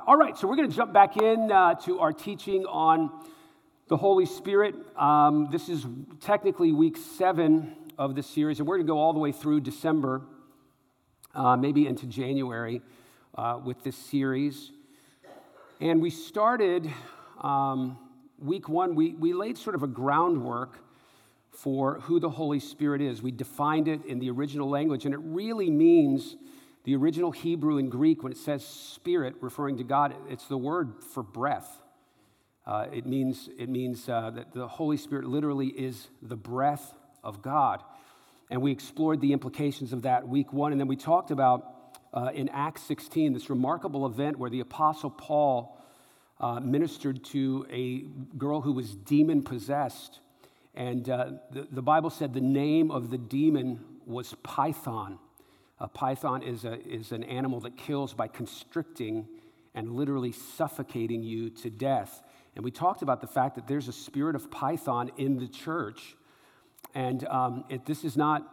All right, so we're going to jump back in to our teaching on the Holy Spirit. This is technically week 7 of this series, and we're going to go all the way through December, maybe into January with this series. And we started week 1, we laid sort of a groundwork for who the Holy Spirit is. We defined it in the original language, and it really means the original Hebrew and Greek, when it says spirit, referring to God, it's the word for breath. It means that the Holy Spirit literally is the breath of God. And we explored the implications of that week 1. And then we talked about, in Acts 16, this remarkable event where the Apostle Paul ministered to a girl who was demon-possessed. And the Bible said the name of the demon was Python. A python is an animal that kills by constricting and literally suffocating you to death. And we talked about the fact that there's a spirit of Python in the church, and this is not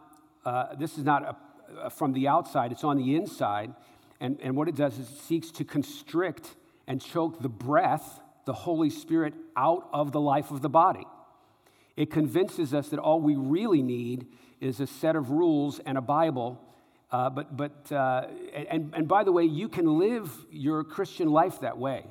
from the outside; it's on the inside. And what it does is it seeks to constrict and choke the breath, the Holy Spirit, out of the life of the body. It convinces us that all we really need is a set of rules and a Bible. But by the way, you can live your Christian life that way.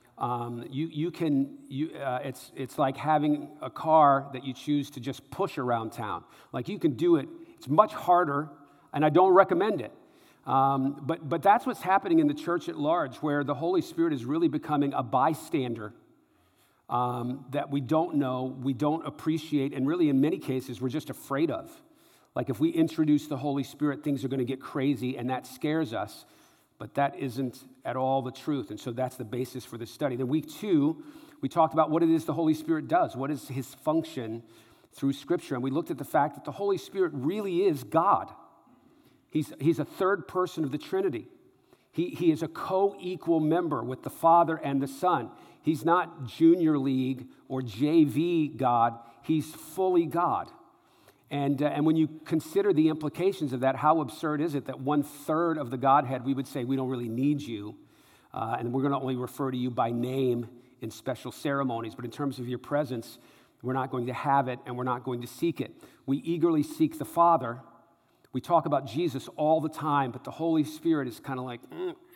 It's like having a car that you choose to just push around town. Like, you can do it. It's much harder, and I don't recommend it. But that's what's happening in the church at large, where the Holy Spirit is really becoming a bystander that we don't know, we don't appreciate, and really in many cases we're just afraid of. Like, if we introduce the Holy Spirit, things are going to get crazy, and that scares us. But that isn't at all the truth. And so that's the basis for this study. Then week 2, we talked about what it is the Holy Spirit does. What is his function through Scripture? And we looked at the fact that the Holy Spirit really is God. He's a third person of the Trinity. He is a co-equal member with the Father and the Son. He's not junior league or JV God. He's fully God. And when you consider the implications of that, how absurd is it that 1/3 of the Godhead, we would say, we don't really need you, and we're going to only refer to you by name in special ceremonies, but in terms of your presence, we're not going to have it, and we're not going to seek it. We eagerly seek the Father. We talk about Jesus all the time, but the Holy Spirit is kind of like,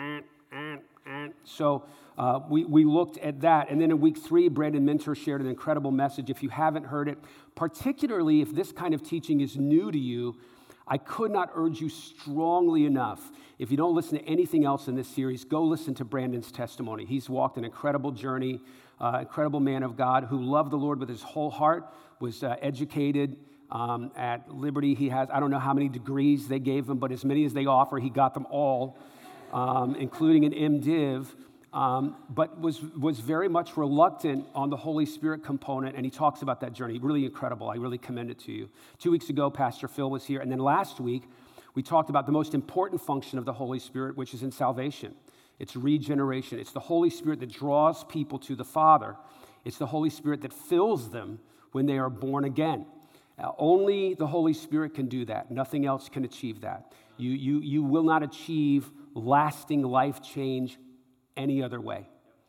So we looked at that. And then in week 3, Brandon Minter shared an incredible message. If you haven't heard it, particularly if this kind of teaching is new to you, I could not urge you strongly enough. If you don't listen to anything else in this series, go listen to Brandon's testimony. He's walked an incredible journey, incredible man of God who loved the Lord with his whole heart, was educated at Liberty. He has, I don't know how many degrees they gave him, but as many as they offer, he got them all. Including an MDiv, but was very much reluctant on the Holy Spirit component, and he talks about that journey. Really incredible. I really commend it to you. 2 weeks ago, Pastor Phil was here, and then last week, we talked about the most important function of the Holy Spirit, which is in salvation. It's regeneration. It's the Holy Spirit that draws people to the Father. It's the Holy Spirit that fills them when they are born again. Only the Holy Spirit can do that. Nothing else can achieve that. You will not achieve lasting life change any other way.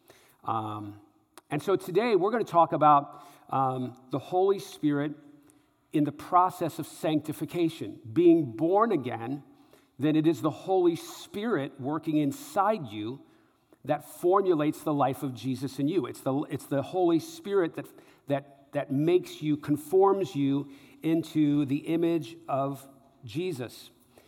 And so today we're going to talk about the Holy Spirit in the process of sanctification. Being born again, then it is the Holy Spirit working inside you that formulates the life of Jesus in you. It's the Holy Spirit that makes you, conforms you into the image of Jesus.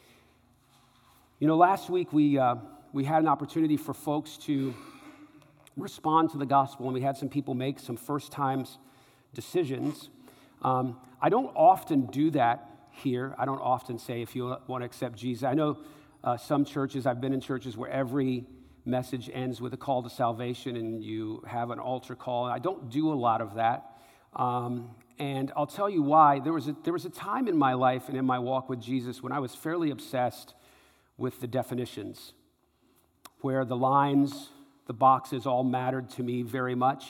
You know, last week we had an opportunity for folks to respond to the gospel, and we had some people make some first-time decisions. I don't often do that here. I don't often say, if you want to accept Jesus. I know some churches, I've been in churches where every message ends with a call to salvation, and you have an altar call. I don't do a lot of that. And I'll tell you why. There was a time in my life and in my walk with Jesus when I was fairly obsessed with the definitions, where the lines, the boxes all mattered to me very much.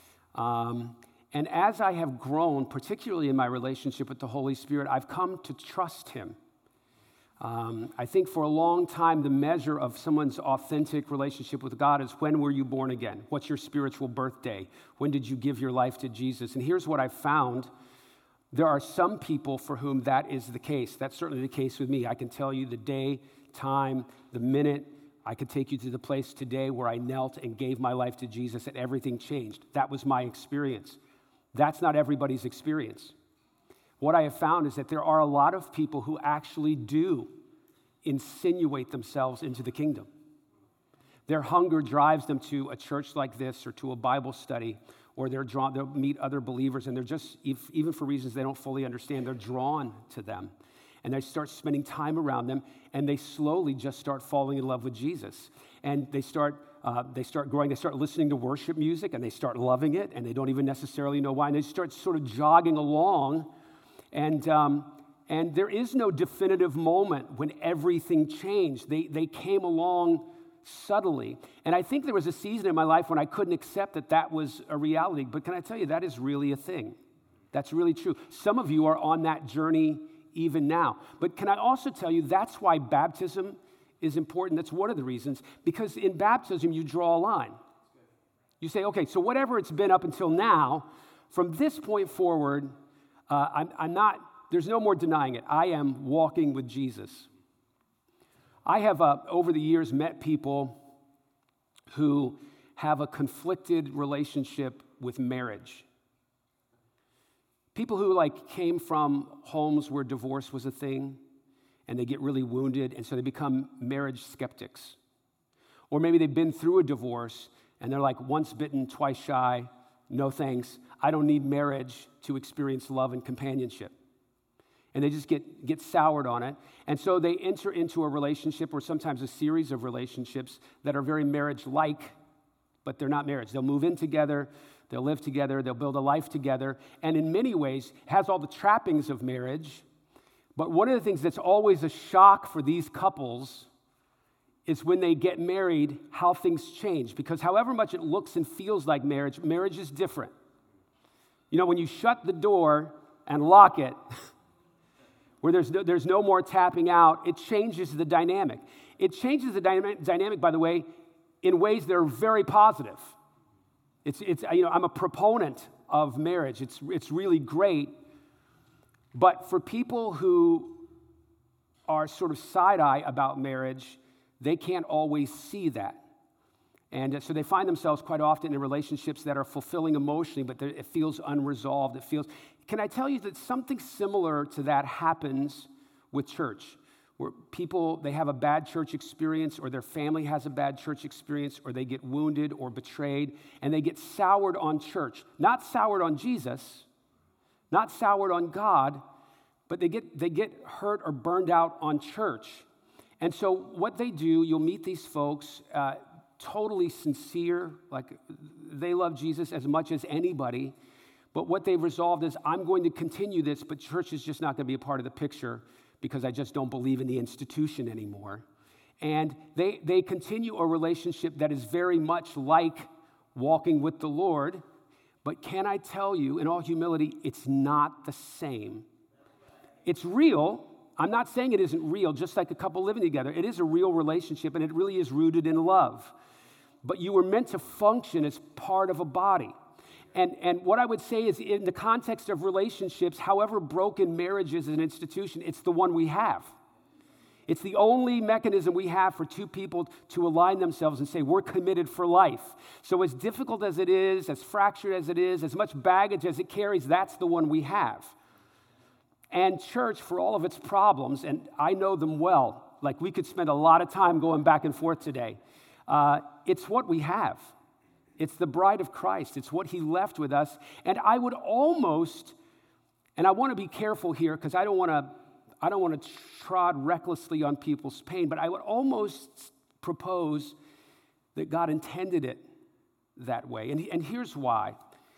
And as I have grown, particularly in my relationship with the Holy Spirit, I've come to trust him. I think for a long time, the measure of someone's authentic relationship with God is when were you born again? What's your spiritual birthday? When did you give your life to Jesus? And here's what I found. There are some people for whom that is the case. That's certainly the case with me. I can tell you the day, time, the minute. I could take you to the place today where I knelt and gave my life to Jesus and everything changed. That was my experience. That's not everybody's experience. What I have found is that there are a lot of people who actually do insinuate themselves into the kingdom. Their hunger drives them to a church like this or to a Bible study, or they'll meet other believers, and they're just, even for reasons they don't fully understand, they're drawn to them. And they start spending time around them, and they slowly just start falling in love with Jesus. And they start growing, they start listening to worship music, and they start loving it, and they don't even necessarily know why. And they start sort of jogging along, and there is no definitive moment when everything changed. They came along subtly. And I think there was a season in my life when I couldn't accept that that was a reality. But can I tell you, that is really a thing. That's really true. Some of you are on that journey even now. But can I also tell you, that's why baptism is important. That's one of the reasons. Because in baptism, you draw a line. You say, okay, so whatever it's been up until now, from this point forward, there's no more denying it. I am walking with Jesus. I have, over the years, met people who have a conflicted relationship with marriage. People who came from homes where divorce was a thing, and they get really wounded, and so they become marriage skeptics. Or maybe they've been through a divorce, and they're like once bitten, twice shy, no thanks. I don't need marriage to experience love and companionship. And they just get soured on it. And so they enter into a relationship or sometimes a series of relationships that are very marriage-like, but they're not marriage. They'll move in together, they'll live together, they'll build a life together, and in many ways has all the trappings of marriage. But one of the things that's always a shock for these couples is when they get married, how things change. Because however much it looks and feels like marriage, marriage is different. You know, when you shut the door and lock it, where there's no more tapping out, it changes the dynamic. It changes the dynamic, by the way, in ways that are very positive. I'm a proponent of marriage. It's really great. But for people who are sort of side-eye about marriage, they can't always see that. And so they find themselves quite often in relationships that are fulfilling emotionally, but it feels unresolved. Can I tell you that something similar to that happens with church, where people, they have a bad church experience, or their family has a bad church experience, or they get wounded or betrayed, and they get soured on church. Not soured on Jesus, not soured on God, but they get hurt or burned out on church. And so what they do, you'll meet these folks, totally sincere, like they love Jesus as much as anybody. But what they've resolved is, I'm going to continue this, but church is just not going to be a part of the picture because I just don't believe in the institution anymore. And they continue a relationship that is very much like walking with the Lord. But can I tell you, in all humility, it's not the same. It's real. I'm not saying it isn't real, just like a couple living together. It is a real relationship, and it really is rooted in love. But you were meant to function as part of a body. And what I would say is, in the context of relationships, however broken marriage is as an institution, it's the one we have. It's the only mechanism we have for two people to align themselves and say, we're committed for life. So as difficult as it is, as fractured as it is, as much baggage as it carries, that's the one we have. And church, for all of its problems, and I know them well, like we could spend a lot of time going back and forth today, it's what we have. It's the bride of Christ. It's what he left with us. And I would almost, and I want to be careful here because I don't want to trod recklessly on people's pain, but I would almost propose that God intended it that way. And here's why.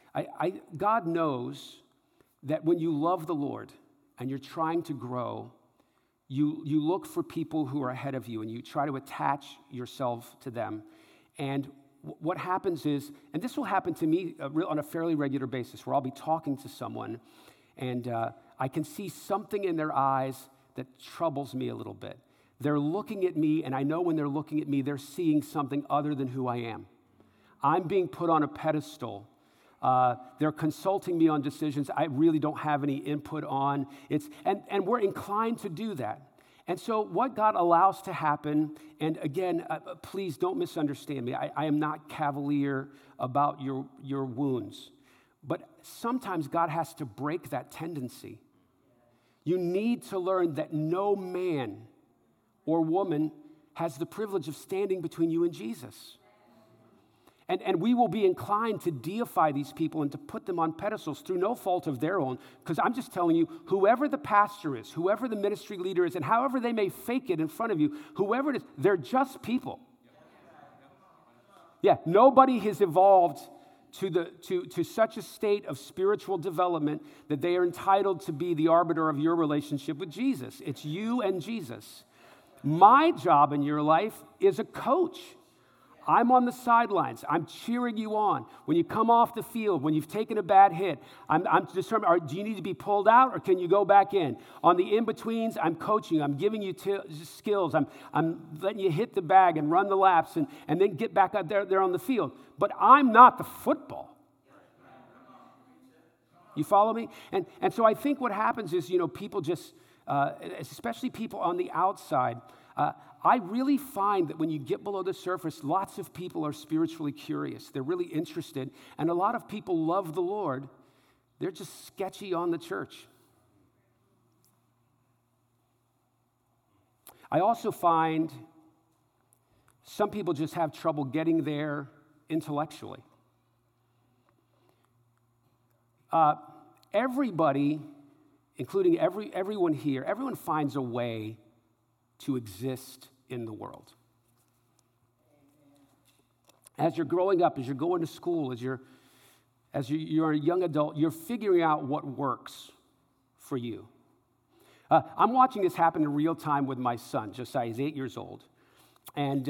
God knows that when you love the Lord and you're trying to grow, you look for people who are ahead of you and you try to attach yourself to them. And what happens is, and this will happen to me on a fairly regular basis, where I'll be talking to someone and I can see something in their eyes that troubles me a little bit. They're looking at me, and I know when they're looking at me, they're seeing something other than who I am. I'm being put on a pedestal. They're consulting me on decisions I really don't have any input on. And we're inclined to do that. And so what God allows to happen, and again, please don't misunderstand me. I am not cavalier about your wounds. But sometimes God has to break that tendency. You need to learn that no man or woman has the privilege of standing between you and Jesus. And we will be inclined to deify these people and to put them on pedestals through no fault of their own, because I'm just telling you, whoever the pastor is, whoever the ministry leader is, and however they may fake it in front of you, whoever it is, they're just people. Yeah, nobody has evolved to such a state of spiritual development that they are entitled to be the arbiter of your relationship with Jesus. It's you and Jesus. My job in your life is a coach. I'm on the sidelines. I'm cheering you on. When you come off the field, when you've taken a bad hit, I'm determined, do you need to be pulled out or can you go back in? On the in-betweens, I'm coaching. I'm giving you skills. I'm letting you hit the bag and run the laps and then get back out there on the field. But I'm not the football. You follow me? And so I think what happens is, people just, especially people on the outside, I really find that when you get below the surface, lots of people are spiritually curious. They're really interested. And a lot of people love the Lord. They're just sketchy on the church. I also find some people just have trouble getting there intellectually. Everybody, including everyone here, everyone finds a way to exist in the world. As you're growing up, as you're going to school, as you're a young adult, you're figuring out what works for you. I'm watching this happen in real time with my son, Josiah. He's 8 years old. And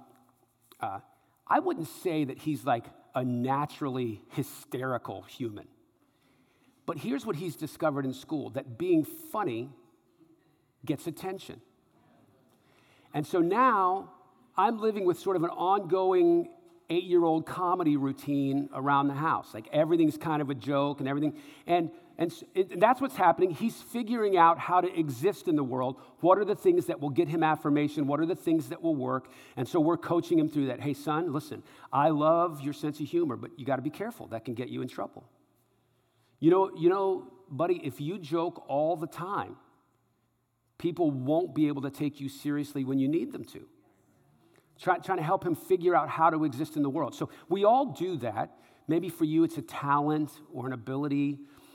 I wouldn't say that he's like a naturally hysterical human. But here's what he's discovered in school, that being funny gets attention. And so now I'm living with sort of an ongoing 8-year-old comedy routine around the house. Like everything's kind of a joke and everything. And that's what's happening. He's figuring out how to exist in the world. What are the things that will get him affirmation? What are the things that will work? And so we're coaching him through that. Hey, son, listen, I love your sense of humor, but you got to be careful. That can get you in trouble. You know, buddy, if you joke all the time, people won't be able to take you seriously when you need them to. Trying to help him figure out how to exist in the world. So we all do that. Maybe for you it's a talent or an ability.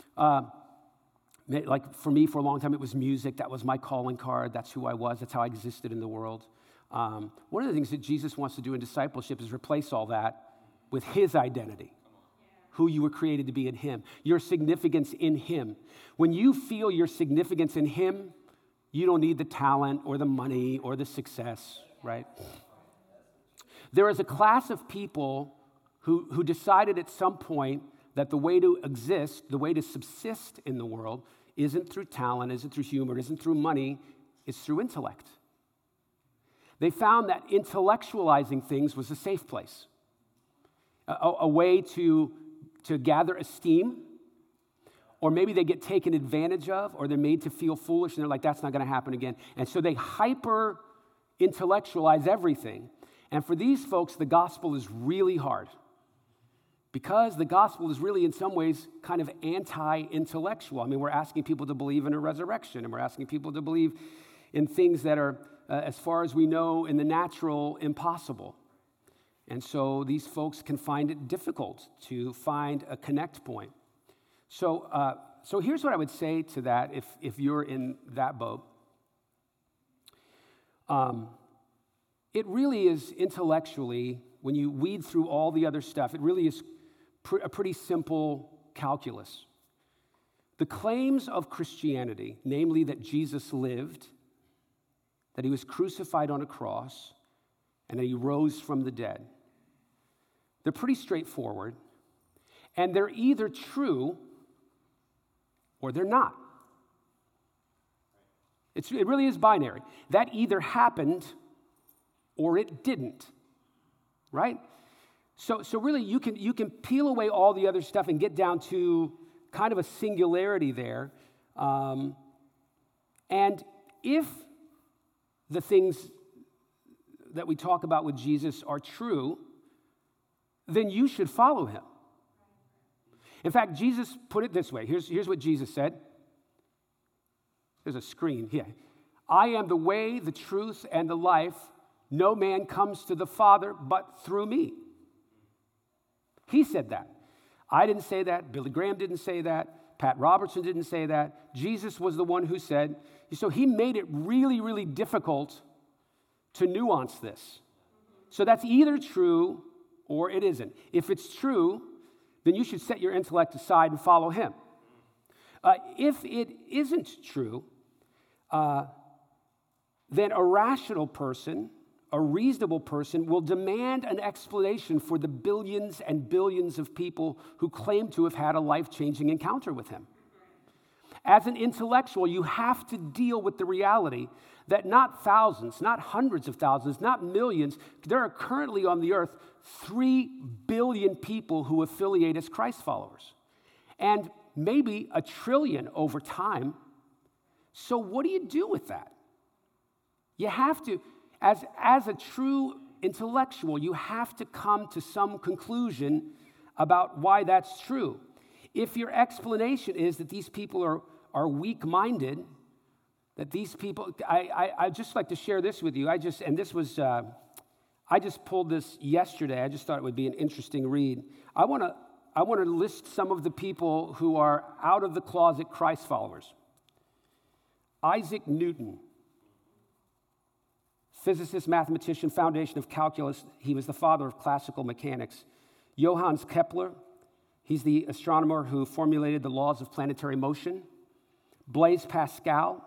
Like for me, for a long time, it was music. That was my calling card. That's who I was. That's how I existed in the world. One of the things that Jesus wants to do in discipleship is replace all that with his identity. Who you were created to be in him. Your significance in him. When you feel your significance in him, you don't need the talent or the money or the success, right? There is a class of people who decided at some point that the way to exist, the way to subsist in the world, isn't through talent, isn't through humor, isn't through money, it's through intellect. They found that intellectualizing things was a safe place, a way to gather esteem. Or maybe they get taken advantage of, or they're made to feel foolish, and they're like, that's not going to happen again. And so they hyper-intellectualize everything. And for these folks, the gospel is really hard. Because the gospel is really, in some ways, kind of anti-intellectual. I mean, we're asking people to believe in a resurrection, and we're asking people to believe in things that are, as far as we know, in the natural, impossible. And so these folks can find it difficult to find a connect point. So here's what I would say to that if you're in that boat. It really is intellectually, when you weed through all the other stuff, it really is a pretty simple calculus. The claims of Christianity, namely that Jesus lived, that he was crucified on a cross, and that he rose from the dead, they're pretty straightforward, and they're either true or they're not. It really is binary. That either happened or it didn't, right? So really, you can peel away all the other stuff and get down to kind of a singularity there. And if the things that we talk about with Jesus are true, then you should follow him. In fact, Jesus put it this way. Here's what Jesus said. There's a screen here. I am the way, the truth, and the life. No man comes to the Father but through me. He said that. I didn't say that. Billy Graham didn't say that. Pat Robertson didn't say that. Jesus was the one who said. So he made it really, really difficult to nuance this. So that's either true or it isn't. If it's true, then you should set your intellect aside and follow him. If it isn't true, then a rational person, a reasonable person, will demand an explanation for the billions and billions of people who claim to have had a life-changing encounter with him. As an intellectual, you have to deal with the reality that not thousands, not hundreds of thousands, not millions, there are currently on the earth 3 billion people who affiliate as Christ followers, and maybe 1 trillion over time. So what do you do with that? You have to, as a true intellectual, you have to come to some conclusion about why that's true. If your explanation is that these people are weak-minded, that these people, I'd just like to share this with you. I just pulled this yesterday. I just thought it would be an interesting read. I want to list some of the people who are out-of-the-closet Christ followers. Isaac Newton, physicist, mathematician, foundation of calculus. He was the father of classical mechanics. Johannes Kepler, he's the astronomer who formulated the laws of planetary motion. Blaise Pascal,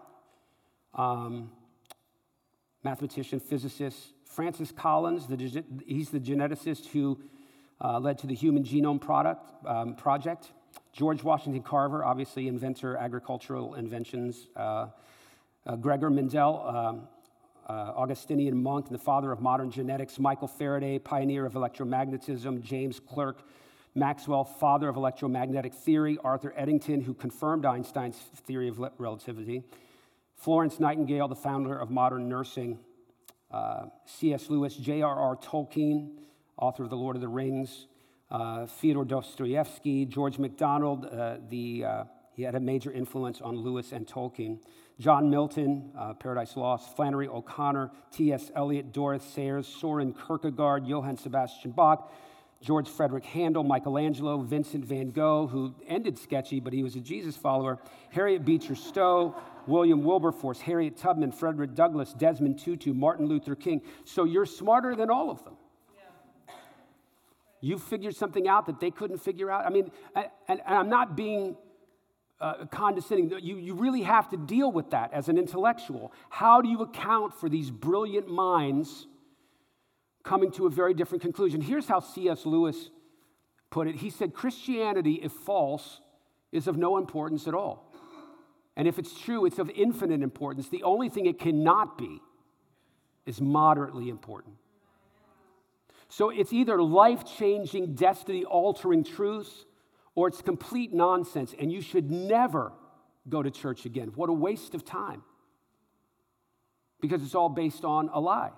mathematician, physicist. Francis Collins, he's the geneticist who led to the Human Genome Project. George Washington Carver, obviously inventor, agricultural inventions. Gregor Mendel, Augustinian monk and the father of modern genetics. Michael Faraday, pioneer of electromagnetism. James Clerk Maxwell, father of electromagnetic theory. Arthur Eddington, who confirmed Einstein's theory of relativity. Florence Nightingale, the founder of modern nursing. C.S. Lewis, J.R.R. Tolkien, author of The Lord of the Rings. Fyodor Dostoevsky, George MacDonald, he had a major influence on Lewis and Tolkien. John Milton, Paradise Lost. Flannery O'Connor, T.S. Eliot, Dorothy Sayers, Soren Kierkegaard, Johann Sebastian Bach, George Frederick Handel, Michelangelo, Vincent van Gogh, who ended sketchy, but he was a Jesus follower, Harriet Beecher Stowe, William Wilberforce, Harriet Tubman, Frederick Douglass, Desmond Tutu, Martin Luther King. So you're smarter than all of them. Yeah. You figured something out that they couldn't figure out. I mean, and I'm not being condescending. You really have to deal with that as an intellectual. How do you account for these brilliant minds coming to a very different conclusion? Here's how C.S. Lewis put it. He said, Christianity, if false, is of no importance at all. And if it's true, it's of infinite importance. The only thing it cannot be is moderately important. So it's either life-changing, destiny-altering truth, or it's complete nonsense, and you should never go to church again. What a waste of time. Because it's all based on a lie.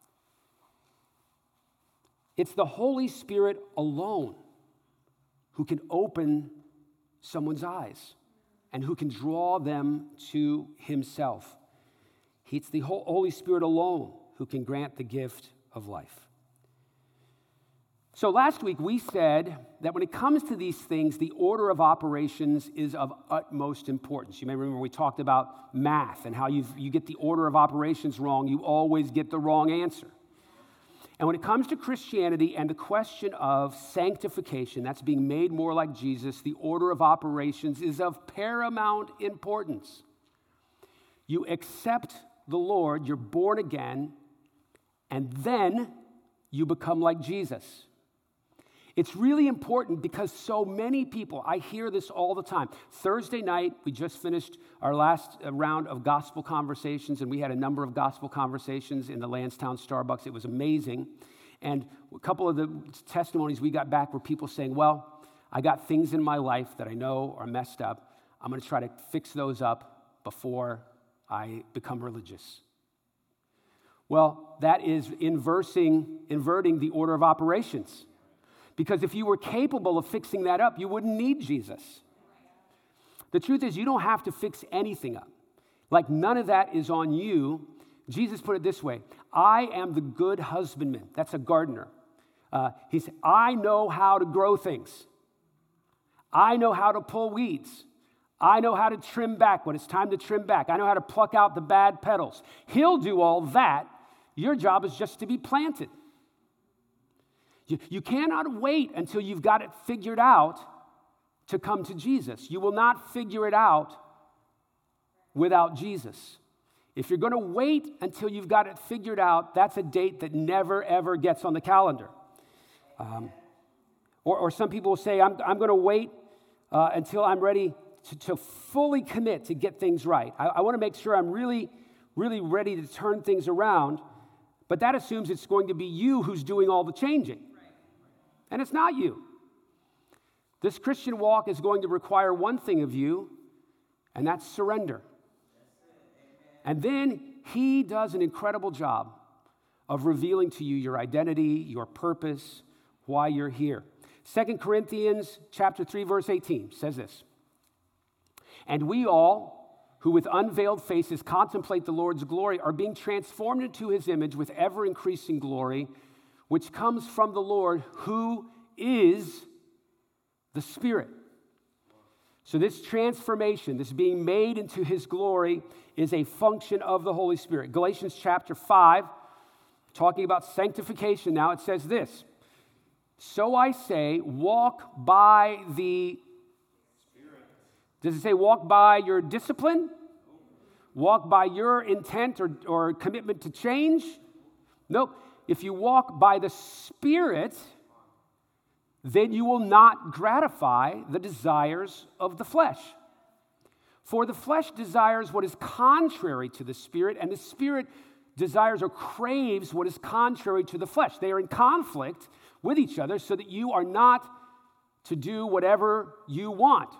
It's the Holy Spirit alone who can open someone's eyes and who can draw them to himself. It's the Holy Spirit alone who can grant the gift of life. So last week we said that when it comes to these things, the order of operations is of utmost importance. You may remember we talked about math and how you get the order of operations wrong, you always get the wrong answer. And when it comes to Christianity and the question of sanctification, that's being made more like Jesus, the order of operations is of paramount importance. You accept the Lord, you're born again, and then you become like Jesus. It's really important because so many people, I hear this all the time. Thursday night, we just finished our last round of gospel conversations, and we had a number of gospel conversations in the Lansdowne Starbucks. It was amazing. And a couple of the testimonies we got back were people saying, well, I got things in my life that I know are messed up. I'm going to try to fix those up before I become religious. Well, that is inverting the order of operations. Because if you were capable of fixing that up, you wouldn't need Jesus. The truth is, you don't have to fix anything up. Like, none of that is on you. Jesus put it this way: I am the good husbandman. That's a gardener. He said, I know how to grow things. I know how to pull weeds. I know how to trim back when it's time to trim back. I know how to pluck out the bad petals. He'll do all that. Your job is just to be planted. You cannot wait until you've got it figured out to come to Jesus. You will not figure it out without Jesus. If you're going to wait until you've got it figured out, that's a date that never, ever gets on the calendar. Or some people will say, I'm going to wait until I'm ready to fully commit to get things right. I want to make sure I'm really, really ready to turn things around. But that assumes it's going to be you who's doing all the changing. And it's not you. This Christian walk is going to require one thing of you, and that's surrender. And then he does an incredible job of revealing to you your identity, your purpose, why you're here. 2 Corinthians chapter 3, verse 18 says this: And we all, who with unveiled faces contemplate the Lord's glory, are being transformed into his image with ever-increasing glory, which comes from the Lord, who is the Spirit. So this transformation, this being made into his glory, is a function of the Holy Spirit. Galatians chapter 5, talking about sanctification now, it says this: So I say, walk by the Spirit. Does it say walk by your discipline? Walk by your intent or commitment to change? Nope. If you walk by the Spirit, then you will not gratify the desires of the flesh. For the flesh desires what is contrary to the Spirit, and the Spirit desires or craves what is contrary to the flesh. They are in conflict with each other so that you are not to do whatever you want.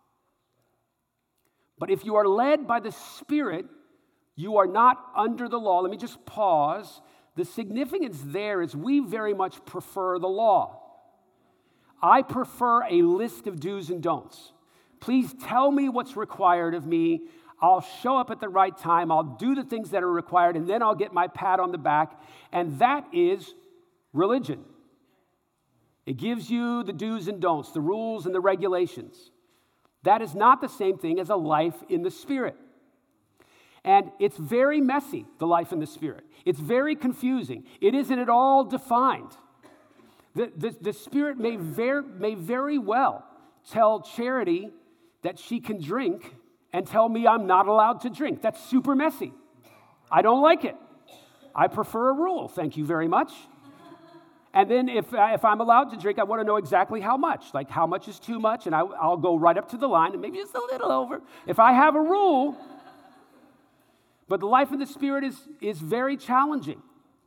But if you are led by the Spirit, you are not under the law. Let me just pause. The significance there is we very much prefer the law. I prefer a list of do's and don'ts. Please tell me what's required of me. I'll show up at the right time. I'll do the things that are required, and then I'll get my pat on the back. And that is religion. It gives you the do's and don'ts, the rules and the regulations. That is not the same thing as a life in the Spirit. And it's very messy, the life in the Spirit. It's very confusing. It isn't at all defined. The Spirit may very well tell Charity that she can drink and tell me I'm not allowed to drink. That's super messy. I don't like it. I prefer a rule, thank you very much. And then if I'm allowed to drink, I want to know exactly how much. Like, how much is too much? And I'll go right up to the line and maybe just a little over. If I have a rule. But the life in the Spirit is very challenging.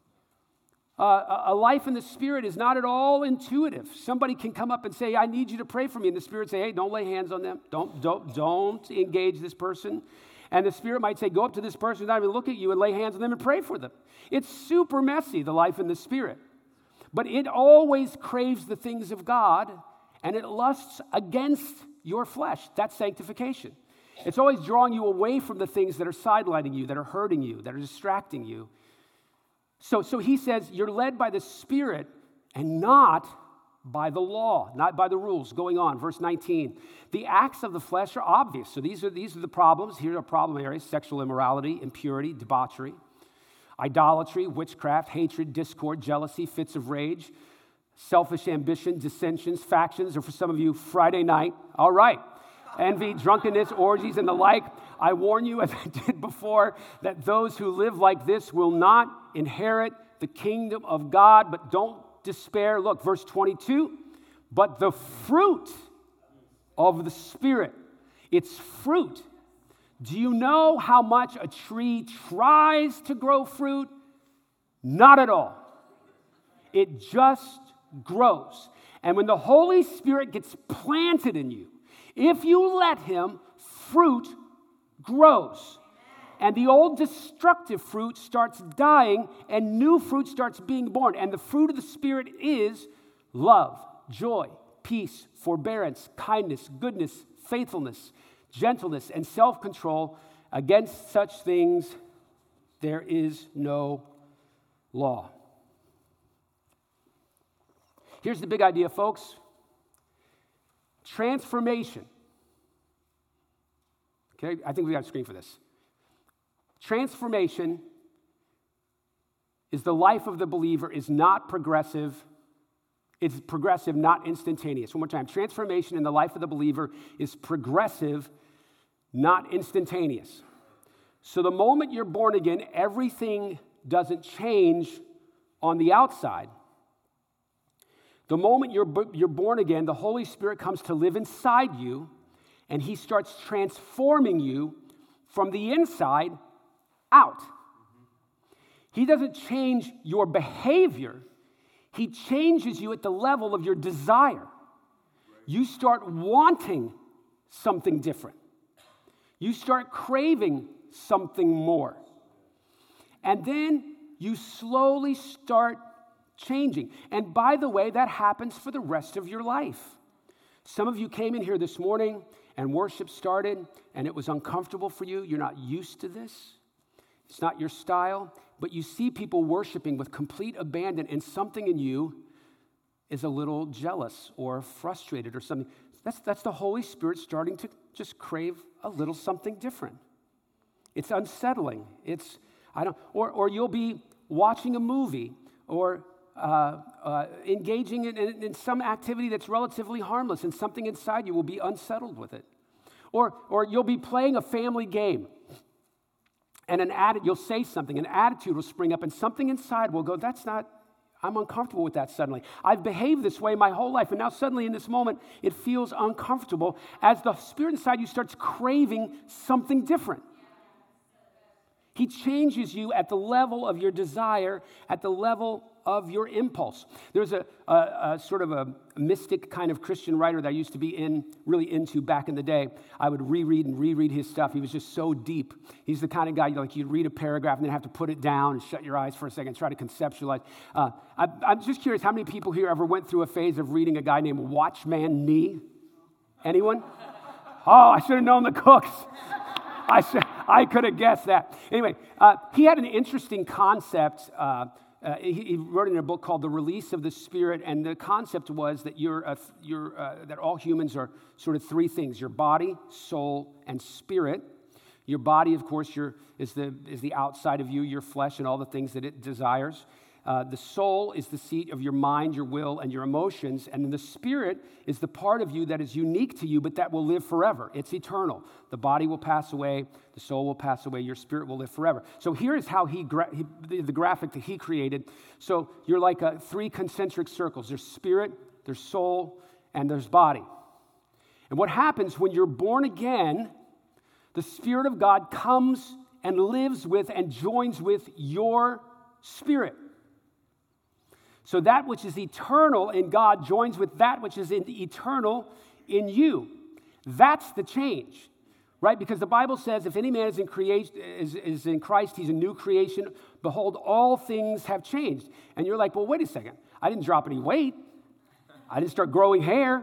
A life in the Spirit is not at all intuitive. Somebody can come up and say, I need you to pray for me. And the Spirit say, hey, don't lay hands on them. Don't engage this person. And the Spirit might say, go up to this person, not even look at you, and lay hands on them and pray for them. It's super messy, the life in the Spirit. But it always craves the things of God, and it lusts against your flesh. That's sanctification. It's always drawing you away from the things that are sidelining you, that are hurting you, that are distracting you. So he says, you're led by the Spirit and not by the law, not by the rules. Going on, verse 19. The acts of the flesh are obvious. So these are the problems. Here are problem areas: sexual immorality, impurity, debauchery, idolatry, witchcraft, hatred, discord, jealousy, fits of rage, selfish ambition, dissensions, factions, or for some of you, Friday night. All right. Envy, drunkenness, orgies, and the like. I warn you, as I did before, that those who live like this will not inherit the kingdom of God. But don't despair. Look, verse 22. but the fruit of the Spirit. It's fruit. Do you know how much a tree tries to grow fruit? Not at all. It just grows. And when the Holy Spirit gets planted in you, if you let him, fruit grows. And the old destructive fruit starts dying and new fruit starts being born. And the fruit of the Spirit is love, joy, peace, forbearance, kindness, goodness, faithfulness, gentleness, and self-control. Against such things there is no law. Here's the big idea, folks. Transformation. Okay, I think we got a screen for this. Transformation is the life of the believer is not progressive. It's progressive, not instantaneous. One more time. Transformation in the life of the believer is progressive, not instantaneous. So the moment you're born again, everything doesn't change on the outside. The moment you're born again, the Holy Spirit comes to live inside you, and he starts transforming you from the inside out. He doesn't change your behavior. He changes you at the level of your desire. You start wanting something different. You start craving something more. And then you slowly start changing. And by the way, that happens for the rest of your life. Some of you came in here this morning and worship started and it was uncomfortable for you. You're not used to this. It's not your style. But you see people worshiping with complete abandon and something in you is a little jealous or frustrated or something. That's the Holy Spirit starting to just crave a little something different. It's unsettling. Or you'll be watching a movie or engaging in some activity that's relatively harmless, and something inside you will be unsettled with it. Or you'll be playing a family game, and you'll say something, an attitude will spring up, and something inside will go, I'm uncomfortable with that suddenly. I've behaved this way my whole life, and now suddenly in this moment, it feels uncomfortable as the Spirit inside you starts craving something different. He changes you at the level of your desire, at the level of your impulse. There's a sort of a mystic kind of Christian writer that I used to be really into back in the day. I would reread his stuff. He was just so deep. He's the kind of guy, you'd read a paragraph and then have to put it down and shut your eyes for a second and try to conceptualize. I'm just curious, how many people here ever went through a phase of reading a guy named Watchman Nee? Anyone? Oh, I should have known the cooks. I could have guessed that. Anyway, he had an interesting concept. He wrote in a book called The Release of the Spirit, and the concept was that that all humans are sort of three things: your body, soul, and spirit. Your body, of course, is the outside of you, your flesh, and all the things that it desires. The soul is the seat of your mind, your will, and your emotions. And then the spirit is the part of you that is unique to you, but that will live forever. It's eternal. The body will pass away. The soul will pass away. Your spirit will live forever. So here is how the graphic that he created. So you're like three concentric circles. There's spirit, there's soul, and there's body. And what happens when you're born again, the Spirit of God comes and lives with and joins with your spirit. So that which is eternal in God joins with that which is eternal in you. That's the change, right? Because the Bible says, if any man is in Christ, he's a new creation. Behold, all things have changed. And you're like, well, wait a second. I didn't drop any weight. I didn't start growing hair.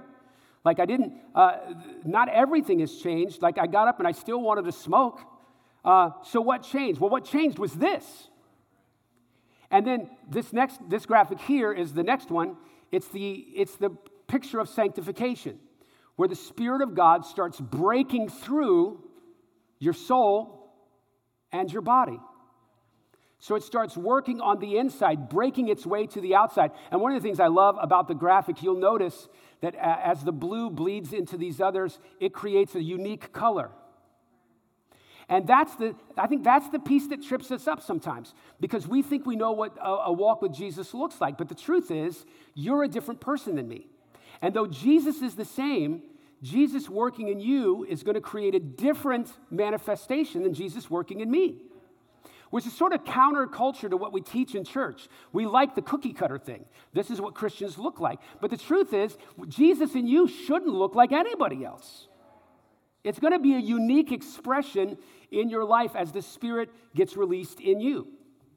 Not everything has changed. Like I got up and I still wanted to smoke. So what changed? Well, what changed was this. And then this graphic here is the next one. It's the picture of sanctification, where the Spirit of God starts breaking through your soul and your body. So it starts working on the inside, breaking its way to the outside. And one of the things I love about the graphic, you'll notice that as the blue bleeds into these others, it creates a unique color. And I think that's the piece that trips us up sometimes, because we think we know what a walk with Jesus looks like. But the truth is, you're a different person than me. And though Jesus is the same, Jesus working in you is going to create a different manifestation than Jesus working in me, which is sort of counterculture to what we teach in church. We like the cookie cutter thing. This is what Christians look like. But the truth is, Jesus in you shouldn't look like anybody else. It's going to be a unique expression in your life as the Spirit gets released in you.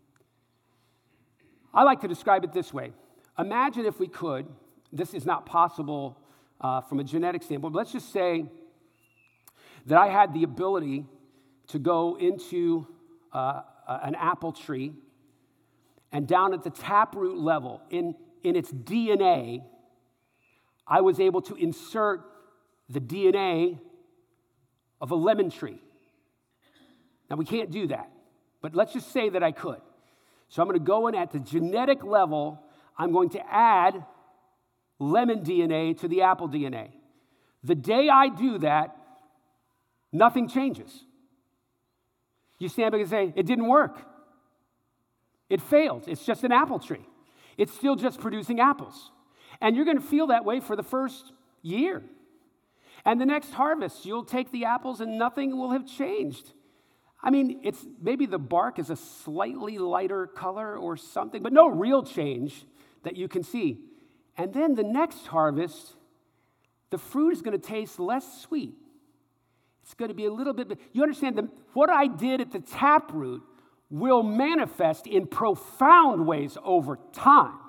I like to describe it this way. Imagine if we could, this is not possible from a genetic standpoint, but let's just say that I had the ability to go into an apple tree, and down at the taproot level, in its DNA, I was able to insert the DNA of a lemon tree. Now, we can't do that, but let's just say that I could. So I'm going to go in at the genetic level, I'm going to add lemon DNA to the apple DNA. The day I do that, nothing changes. You stand back and say, it didn't work. It failed. It's just an apple tree. It's still just producing apples. And you're going to feel that way for the first year. And the next harvest, you'll take the apples and nothing will have changed. I mean, it's maybe the bark is a slightly lighter color or something, but no real change that you can see. And then the next harvest, the fruit is going to taste less sweet. It's going to be a little bit, you understand, what I did at the taproot will manifest in profound ways over time.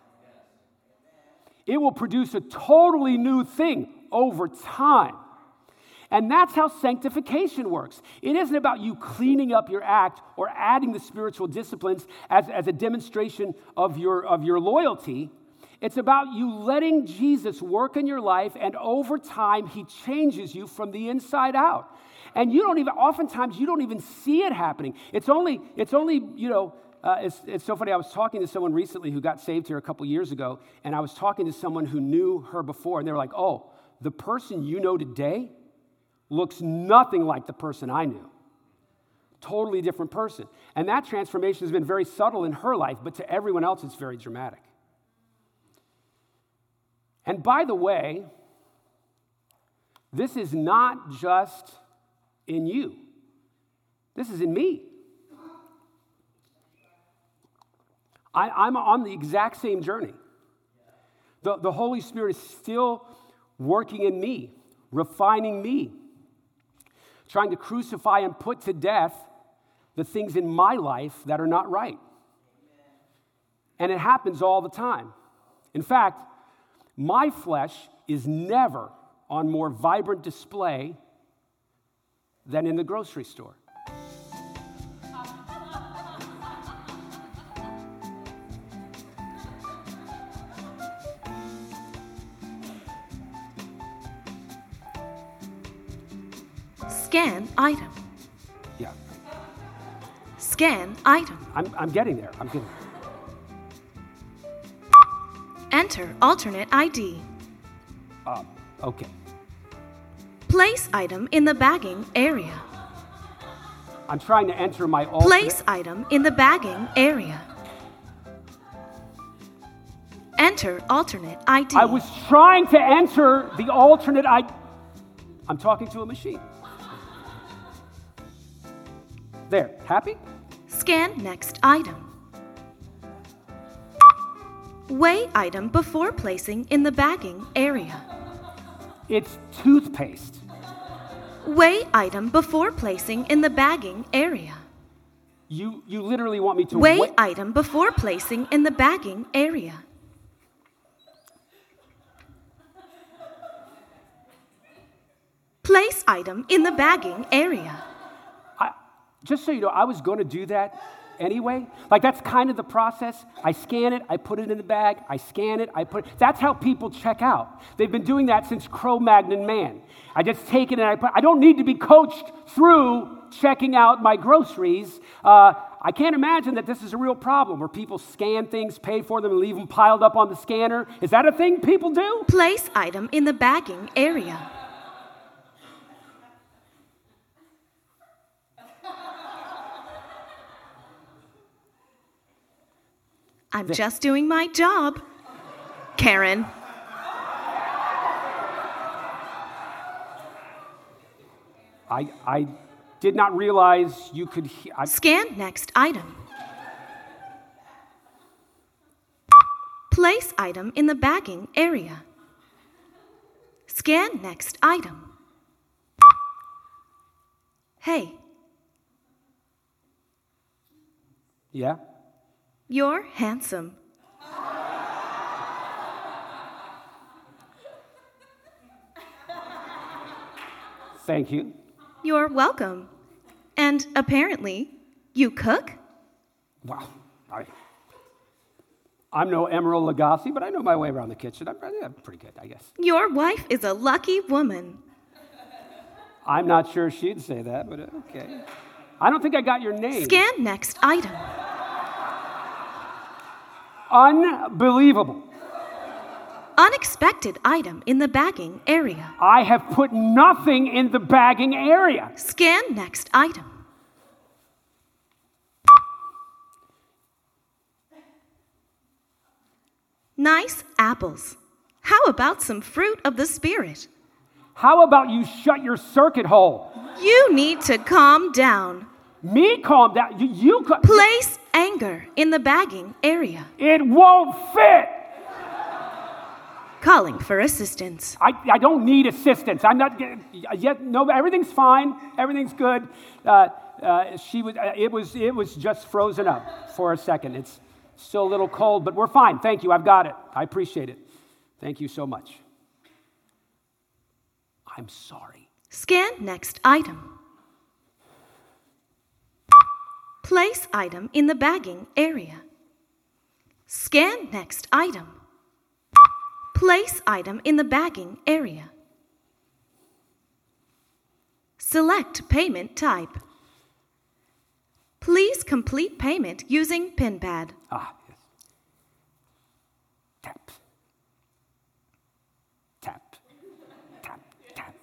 It will produce a totally new thing over time. And that's how sanctification works. It isn't about you cleaning up your act or adding the spiritual disciplines as a demonstration of your loyalty. It's about you letting Jesus work in your life, and over time, he changes you from the inside out. And oftentimes, you don't even see it happening. It's only it's so funny. I was talking to someone recently who got saved here a couple years ago, and I was talking to someone who knew her before, and they were like, oh, the person you know today looks nothing like the person I knew. Totally different person. And that transformation has been very subtle in her life, but to everyone else, it's very dramatic. And by the way, this is not just in you. This is in me. I'm on the exact same journey. The Holy Spirit is still working in me, refining me, trying to crucify and put to death the things in my life that are not right. And it happens all the time. In fact, my flesh is never on more vibrant display than in the grocery store. Scan item. Yeah. Scan item. I'm getting there. I'm getting there. Enter alternate ID. Okay. Place item in the bagging area. I'm trying to enter my alternate. Place item in the bagging area. Enter alternate ID. I was trying to enter the alternate ID. I'm talking to a machine. There. Happy? Scan next item. Weigh item before placing in the bagging area. It's toothpaste. Weigh item before placing in the bagging area. You literally want me to weigh item before placing in the bagging area. Place item in the bagging area. Just so you know, I was going to do that anyway. Like, that's kind of the process. I scan it, I put it in the bag, I scan it, I put it. That's how people check out. They've been doing that since Cro-Magnon man. I just take it and I put. I don't need to be coached through checking out my groceries. I can't imagine that this is a real problem where people scan things, pay for them, and leave them piled up on the scanner. Is that a thing people do? Place item in the bagging area. I'm just doing my job, Karen. I did not realize you could hear. Scan next item. Place item in the bagging area. Scan next item. Hey, Yeah? you're handsome. Thank you. You're welcome. And apparently, you cook? Wow. I'm no Emerald Lagasse, but I know my way around the kitchen. I'm pretty good, I guess. Your wife is a lucky woman. I'm not sure she'd say that, but okay. I don't think I got your name. Scan next item. Unbelievable. Unexpected item in the bagging area. I have put nothing in the bagging area. Scan next item. Nice apples. How about some fruit of the spirit? How about you shut your circuit hole? You need to calm down. Me calm down? Place anger in the bagging area. It won't fit. Calling for assistance. I don't need assistance. I'm not yet. No, everything's fine. Everything's good. It was just frozen up for a second. It's still a little cold, but we're fine. Thank you. I've got it. I appreciate it. Thank you so much. I'm sorry. Scan next item. Place item in the bagging area. Scan next item. Place item in the bagging area. Select payment type. Please complete payment using PinPad. Yes. Tap. Tap. Tap. Tap.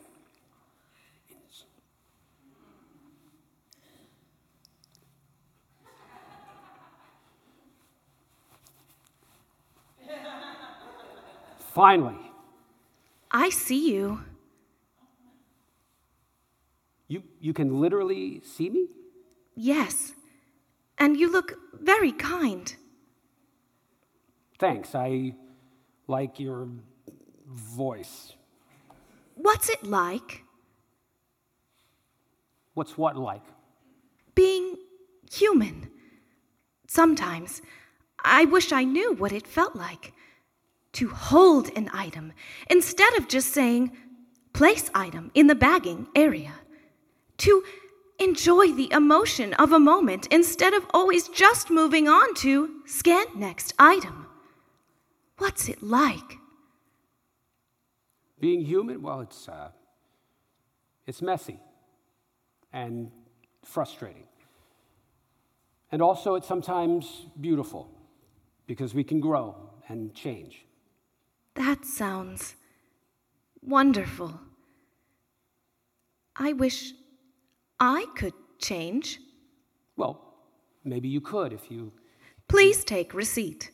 Finally. I see you. You can literally see me? Yes. And you look very kind. Thanks. I like your voice. What's it like? What's what like? Being human. Sometimes I wish I knew what it felt like to hold an item instead of just saying, place item in the bagging area. To enjoy the emotion of a moment instead of always just moving on to scan next item. What's it like? Being human? Well, it's messy and frustrating. And also it's sometimes beautiful because we can grow and change. That sounds wonderful. I wish I could change. Well, maybe you could if you... Please take receipt.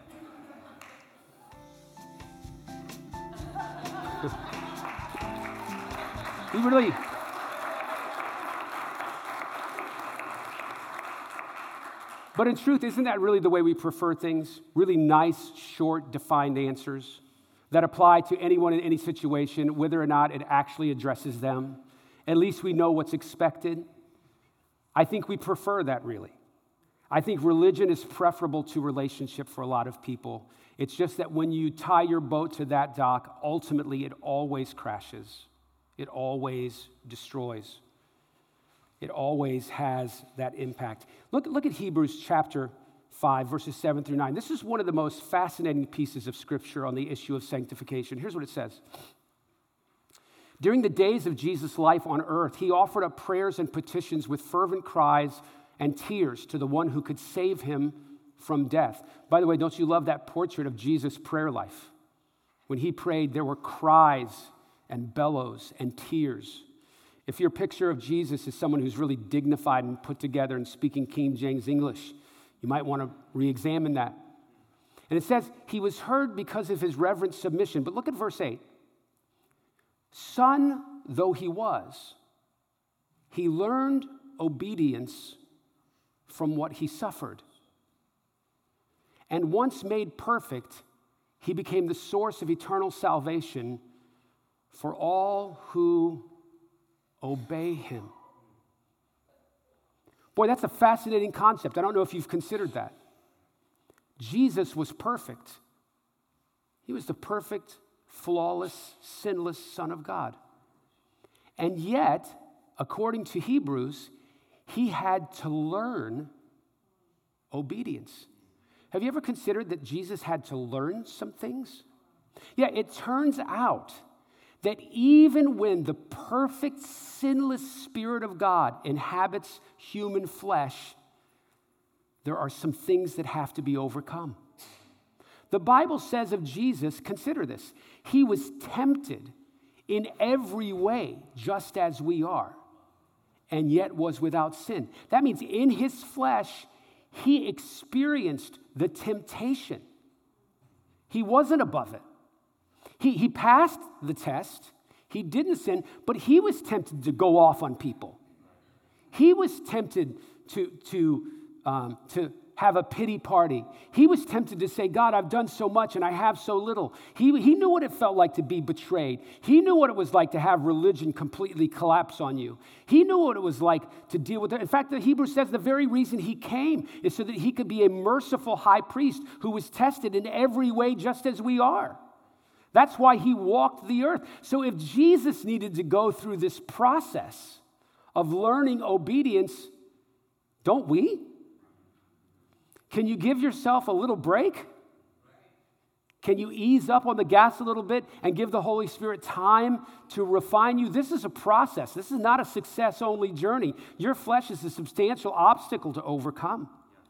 We really... But in truth, isn't that really the way we prefer things? Really nice, short, defined answers that apply to anyone in any situation, whether or not it actually addresses them. At least we know what's expected. I think we prefer that, really. I think religion is preferable to relationship for a lot of people. It's just that when you tie your boat to that dock, ultimately it always crashes. It always destroys. It always has that impact. Look at Hebrews chapter 5, verses 7 through 9. This is one of the most fascinating pieces of scripture on the issue of sanctification. Here's what it says. During the days of Jesus' life on earth, he offered up prayers and petitions with fervent cries and tears to the one who could save him from death. By the way, don't you love that portrait of Jesus' prayer life? When he prayed, there were cries and bellows and tears. If your picture of Jesus is someone who's really dignified and put together and speaking King James English, you might want to re-examine that. And it says he was heard because of his reverent submission. But look at verse 8. Son though he was, He learned obedience from what he suffered. And once made perfect, he became the source of eternal salvation for all who obey him. Boy, that's a fascinating concept. I don't know if you've considered that. Jesus was perfect. He was the perfect, flawless, sinless Son of God. And yet, according to Hebrews, he had to learn obedience. Have you ever considered that Jesus had to learn some things? Yeah, it turns out that even when the perfect, sinless Spirit of God inhabits human flesh, there are some things that have to be overcome. The Bible says of Jesus, consider this, he was tempted in every way, just as we are, and yet was without sin. That means in his flesh, he experienced the temptation. He wasn't above it. He passed the test. He didn't sin, but he was tempted to go off on people. He was tempted to have a pity party. He was tempted to say, God, I've done so much and I have so little. He knew what it felt like to be betrayed. He knew what it was like to have religion completely collapse on you. He knew what it was like to deal with it. In fact, the Hebrew says the very reason he came is so that he could be a merciful high priest who was tested in every way just as we are. That's why he walked the earth. So if Jesus needed to go through this process of learning obedience, don't we? Can you give yourself a little break? Can you ease up on the gas a little bit and give the Holy Spirit time to refine you? This is a process. This is not a success-only journey. Your flesh is a substantial obstacle to overcome.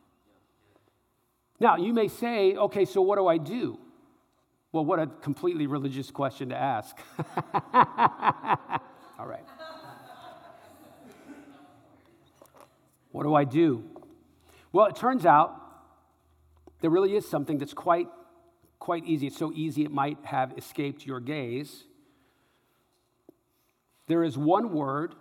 Now, you may say, okay, so what do I do? Well, what a completely religious question to ask. All right. What do I do? Well, it turns out there really is something that's quite easy. It's so easy it might have escaped your gaze. There is one word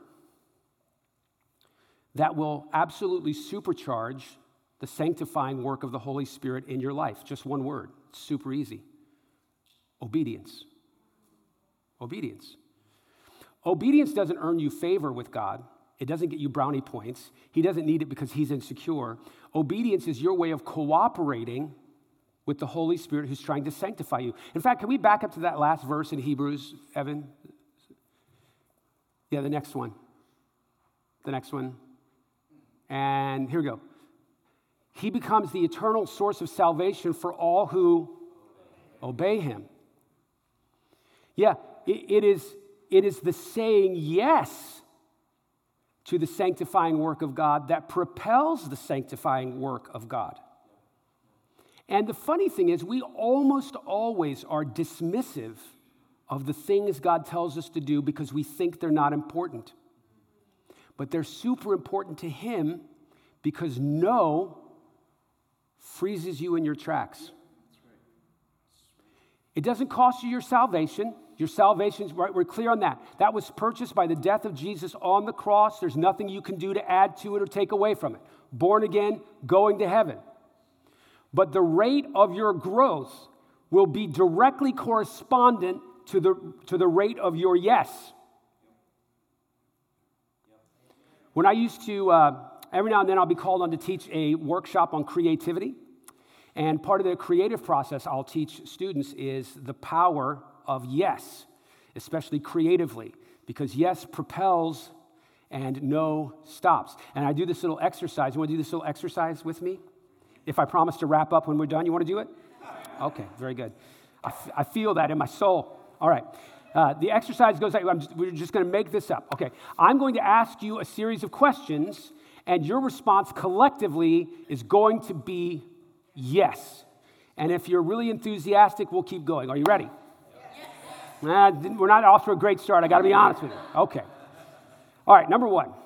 that will absolutely supercharge the sanctifying work of the Holy Spirit in your life. Just one word. It's super easy. Obedience. Obedience. Obedience doesn't earn you favor with God. It doesn't get you brownie points. He doesn't need it because he's insecure. Obedience is your way of cooperating with the Holy Spirit who's trying to sanctify you. In fact, can we back up to that last verse in Hebrews, Evan? Yeah, the next one. The next one. And here we go. He becomes the eternal source of salvation for all who obey him. Yeah, it is the saying yes to the sanctifying work of God that propels the sanctifying work of God. And the funny thing is, we almost always are dismissive of the things God tells us to do because we think they're not important. But they're super important to him because no freezes you in your tracks. It doesn't cost you your salvation. Your salvation, we're clear on that. That was purchased by the death of Jesus on the cross. There's nothing you can do to add to it or take away from it. Born again, going to heaven. But the rate of your growth will be directly correspondent to the rate of your yes. When I used to, every now and then I'll be called on to teach a workshop on creativity. And part of the creative process I'll teach students is the power of yes, especially creatively, because yes propels and no stops. And I do this little exercise. You want to do this little exercise with me? If I promise to wrap up when we're done, you want to do it? Okay, very good. I feel that in my soul. All right. The exercise goes like, we're just going to make this up. Okay, I'm going to ask you a series of questions, and your response collectively is going to be yes. And if you're really enthusiastic, we'll keep going. Are you ready? Yes. We're not off to a great start. I got to be honest with you. Okay. All right, number one.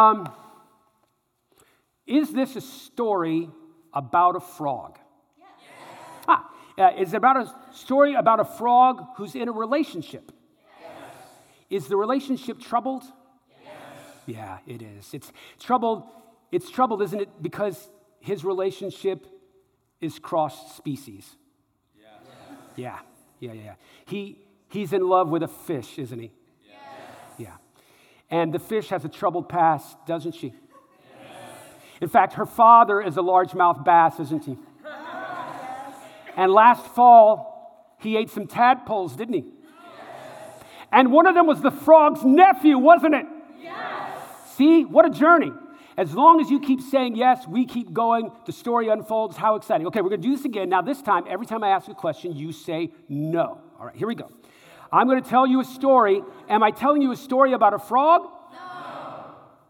Is this a story about a frog? Yes. Is it about a story about a frog who's in a relationship? Yes. Is the relationship troubled? Yes. Yeah, it is. It's troubled, isn't it? Because his relationship is cross-species. Yeah. He's in love with a fish, isn't he? Yes. Yeah. And the fish has a troubled past, doesn't she? Yes. In fact, her father is a largemouth bass, isn't he? Yes. And last fall, he ate some tadpoles, didn't he? Yes. And one of them was the frog's nephew, wasn't it? Yes. See, what a journey. As long as you keep saying yes, we keep going, the story unfolds. How exciting. Okay, we're going to do this again. Now, this time, every time I ask a question, you say no. All right, here we go. I'm going to tell you a story. Am I telling you a story about a frog? No.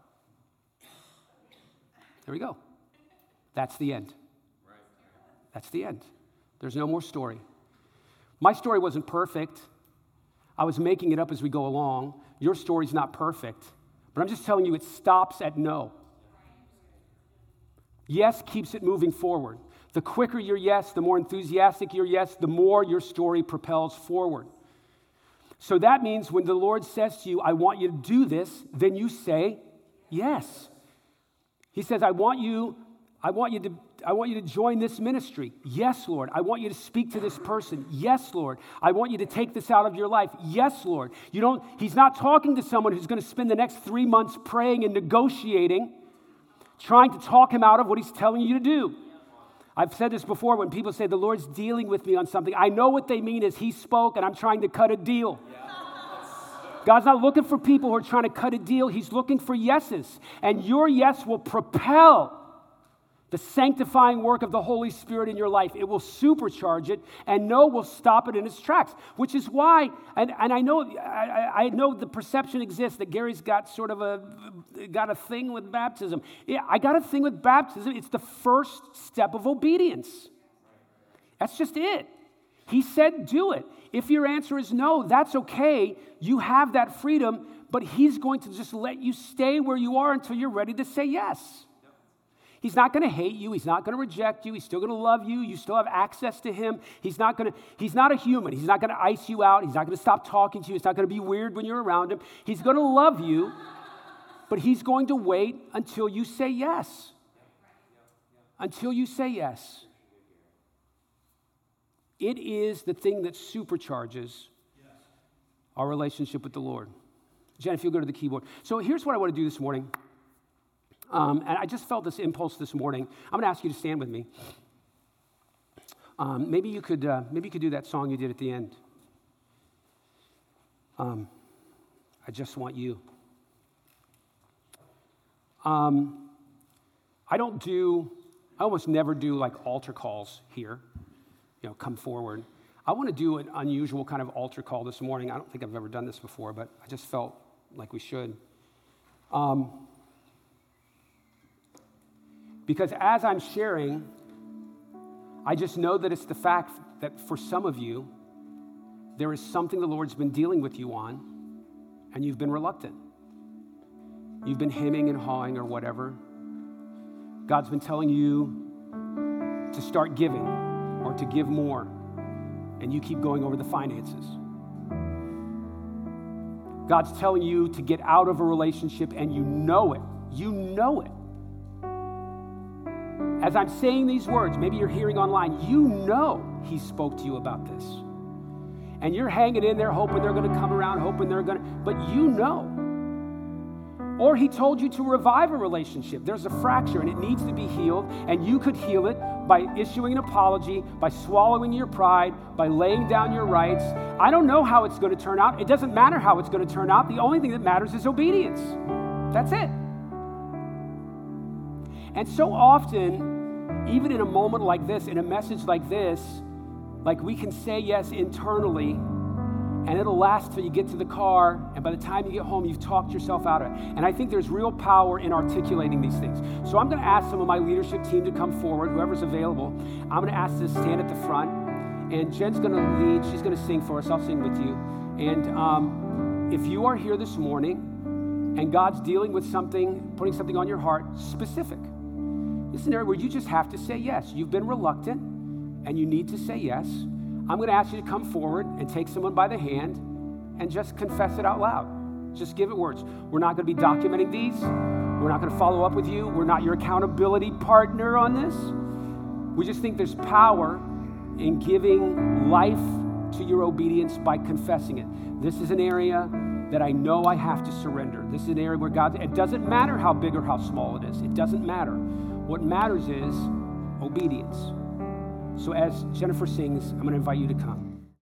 There we go. That's the end. That's the end. There's no more story. My story wasn't perfect. I was making it up as we go along. Your story's not perfect. But I'm just telling you, it stops at no. Yes keeps it moving forward. The quicker your yes, the more enthusiastic your yes, the more your story propels forward. So that means when the Lord says to you, I want you to do this, then you say yes. He says, I want you to join this ministry. Yes, Lord. I want you to speak to this person. Yes, Lord. I want you to take this out of your life. Yes, Lord. He's not talking to someone who's going to spend the next 3 months praying and negotiating, trying to talk him out of what he's telling you to do. I've said this before when people say the Lord's dealing with me on something. I know what they mean is he spoke and I'm trying to cut a deal. God's not looking for people who are trying to cut a deal. He's looking for yeses. And your yes will propel the sanctifying work of the Holy Spirit in your life. It will supercharge it, and no will stop it in its tracks, which is why, and I know the perception exists that Gary's got got a thing with baptism. Yeah, I got a thing with baptism. It's the first step of obedience. That's just it. He said do it. If your answer is no, that's okay. You have that freedom, but he's going to just let you stay where you are until you're ready to say yes. He's not going to hate you. He's not going to reject you. He's still going to love you. You still have access to him. He's not a human. He's not going to ice you out. He's not going to stop talking to you. He's not going to be weird when you're around him. He's going to love you, but he's going to wait until you say yes. Until you say yes. It is the thing that supercharges our relationship with the Lord. Jen, if you'll go to the keyboard. So here's what I want to do this morning. And I just felt this impulse this morning. I'm going to ask you to stand with me. Maybe you could do that song you did at the end. I just want you. I almost never do like altar calls here. Come forward. I want to do an unusual kind of altar call this morning. I don't think I've ever done this before, but I just felt like we should. Because as I'm sharing, I just know that it's the fact that for some of you, there is something the Lord's been dealing with you on, and you've been reluctant. You've been hemming and hawing or whatever. God's been telling you to start giving or to give more, and you keep going over the finances. God's telling you to get out of a relationship, and you know it. You know it. As I'm saying these words, maybe you're hearing online, you know he spoke to you about this. And you're hanging in there hoping they're going to come around, but you know. Or he told you to revive a relationship. There's a fracture and it needs to be healed, and you could heal it by issuing an apology, by swallowing your pride, by laying down your rights. I don't know how it's going to turn out. It doesn't matter how it's going to turn out. The only thing that matters is obedience. That's it. And so often, even in a moment like this, in a message like this, like we can say yes internally, and it'll last till you get to the car, and by the time you get home, you've talked yourself out of it. And I think there's real power in articulating these things. So I'm going to ask some of my leadership team to come forward, whoever's available. I'm going to ask them to stand at the front, and Jen's going to lead. She's going to sing for us. I'll sing with you. And if you are here this morning, and God's dealing with something, putting something on your heart, specific. This is an area where you just have to say yes. You've been reluctant, and you need to say yes. I'm going to ask you to come forward and take someone by the hand and just confess it out loud. Just give it words. We're not going to be documenting these. We're not going to follow up with you. We're not your accountability partner on this. We just think there's power in giving life to your obedience by confessing it. This is an area that I know I have to surrender. This is an area where God, it doesn't matter how big or how small it is. It doesn't matter. What matters is obedience. So as Jennifer sings, I'm going to invite you to come.